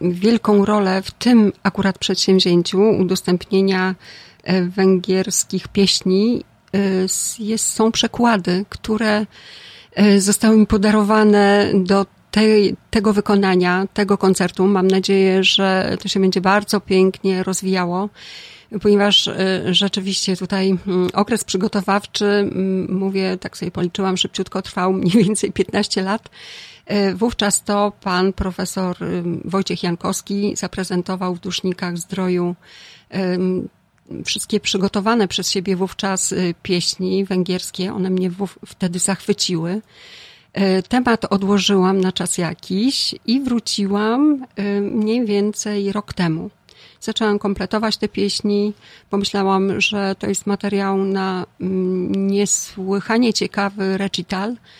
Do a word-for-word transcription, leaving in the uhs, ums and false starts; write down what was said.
wielką rolę w tym akurat przedsięwzięciu udostępnienia węgierskich pieśni jest, są przekłady, które zostały mi podarowane do tej, tego wykonania, tego koncertu. Mam nadzieję, że to się będzie bardzo pięknie rozwijało, ponieważ rzeczywiście tutaj okres przygotowawczy, mówię, tak sobie policzyłam, szybciutko trwał mniej więcej piętnaście lat. Wówczas to pan profesor Wojciech Jankowski zaprezentował w Dusznikach Zdroju wszystkie przygotowane przez siebie wówczas pieśni węgierskie. One mnie wtedy zachwyciły. Temat odłożyłam na czas jakiś i wróciłam mniej więcej rok temu. Zaczęłam kompletować te pieśni. Pomyślałam, że to jest materiał na niesłychanie ciekawy recital,